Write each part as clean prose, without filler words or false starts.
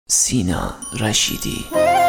سینا رشیدی.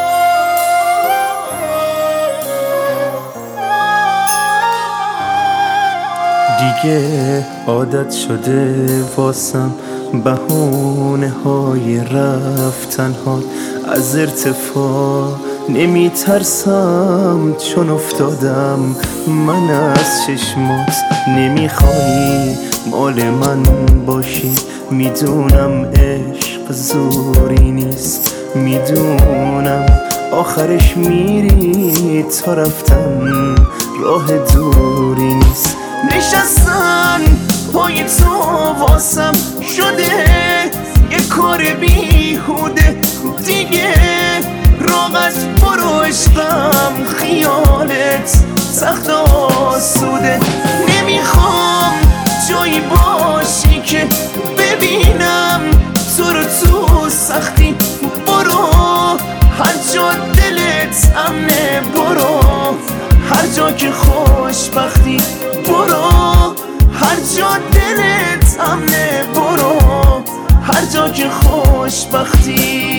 دیگه عادت شده واسم بهونه های رفتن ها، از ارتفاع نمی ترسم چون افتادم من از چشمات. نمیخوایی مال من باشی، میدونم عشق زوری نیست، میدونم آخرش میری تا رفتن راه دوری نیست. نشستن پای تو واسم شده یه کار بیهوده دیگه، راحت برو عشقم، خیالت سخت آسوده. نمیخوام جایی باشی که ببینم تو رو تو سختی، برو هر جا دلت امنه، برو هر جا که خوشبختی، برو هر جا دلت امنه، برو هر جا که خوشبختی.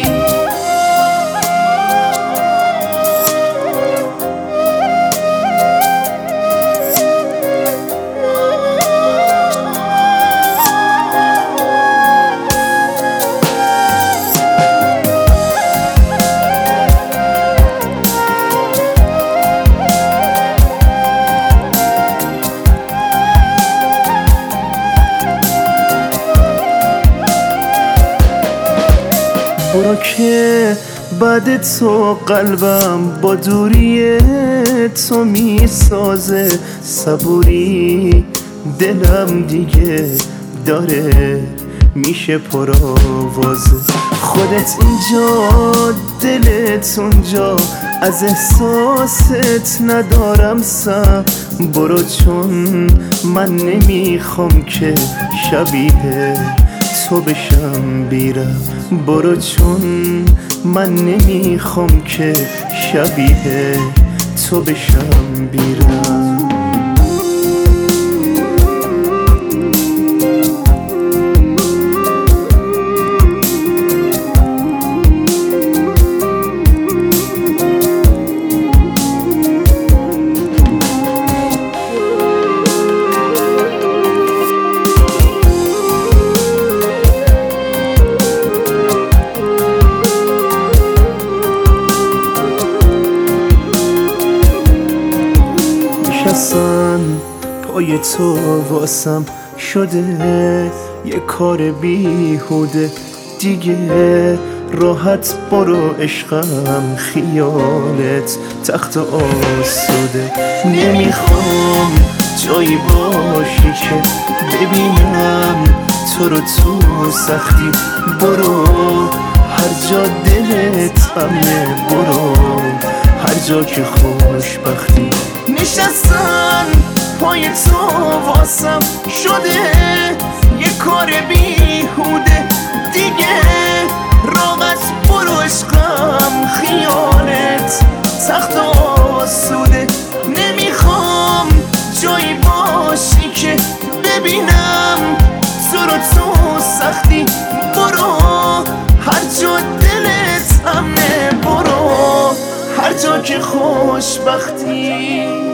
برو که بعد تو قلبم با دوری تو میسازه صبوری، دلم دیگه داره میشه پرآوازه. خودت اینجا دلت اونجا، از احساست ندارم سر، برو چون من نمیخوام که شبیه تو بشم بیرم، برو چون من نمیخوام که شبیه تو بشم بیرم. نشستن پای تو واسم شده یه کار بیهوده دیگه، راحت برو عشقم، خیالت تخت آسوده. نمیخوام جایی باشی که ببینم تو رو تو سختی، برو هر جا دلت امنه، برو هر جا که خوشبختی. نشستن پای تو واسم شده یه کار بیهوده دیگه، راحت برو عشقم، خیالت سخت آسوده. نمیخوام جایی باشی که ببینم تو رو تو سختی، برو هر جا دلت امنه، برو هر جا که خوشبختی.